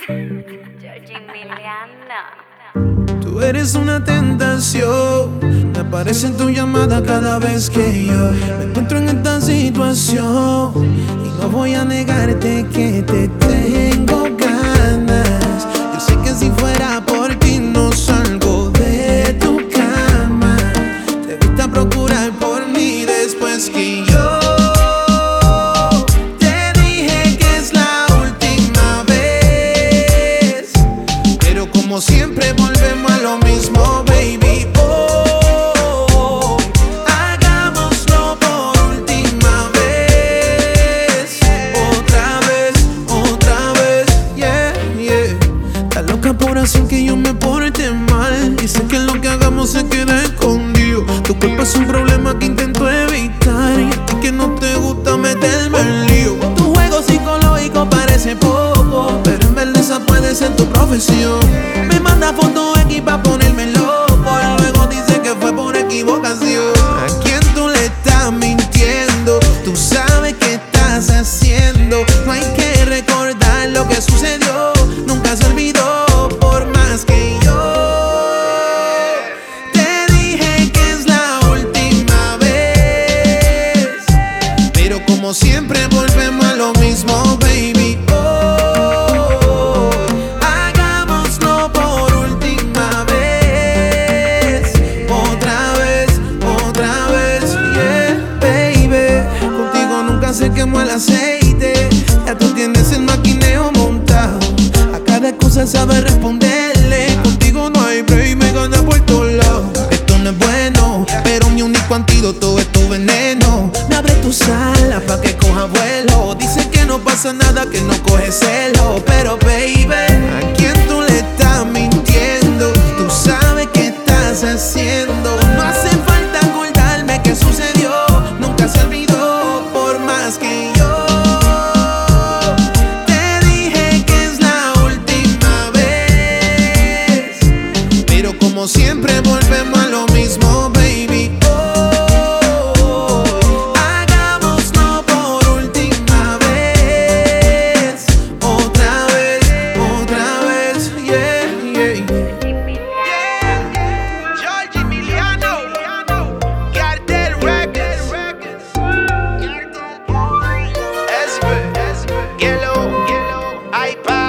Georgie Emiliano. Tú eres una tentación, me aparece en tu llamada cada vez que yo me encuentro en esta situación. Y no voy a negarte que te tengo ganas. Yo sé que si fuera por ti no salgo de tu cama. Te gusta procurar por mí después que yo te dije que es la última vez. Pero como siempre volvemos a lo mismo, baby. Oh, hagámoslo por última vez. Otra vez, yeah, yeah. Estás loca por hacer que yo me porte mal. Dice que lo que hagamos se queda escondido. Tu cuerpo es un problema que intento evitar. Y a ti que no te gusta meterme en lío. Tu juego psicológico parece poco, pero en verdad esa puede ser tu profesión. Me manda fotos aquí pa' ponerme loco, y luego dice que fue por equivocación. ¿A quién tú le estás mintiendo? Tú sabes qué estás haciendo. No hay que recordar lo que sucedió. Nunca se olvidó, por más que yo te dije que es la última vez. Pero como siempre volvemos a lo mismo, baby. Oh, hagámoslo por última vez. Otra vez, yeah, baby. Contigo nunca se quemó el aceite. Ya tú tienes el maquineo montado. A cada excusa sabes responderle. Contigo no hay break, me gana por todos lados. Esto no es bueno, pero mi único antídoto es tu veneno. Me abre tus alas pa' que coja vuelo. Dice que no pasa nada, que no coge celo. Pero baby, ¿a quién tú le estás mintiendo? Tú sabes qué estás haciendo. No hace falta acordarme qué sucedió. Nunca se olvidó, por más que yo te dije que es la última vez. Pero como siempre volvemos a lo mismo, baby. Oh, hagámoslo por última vez. Otra vez, yeah, yeah. Georgie Emiliano, Cartel Records, Esbe, Yellow, iPad.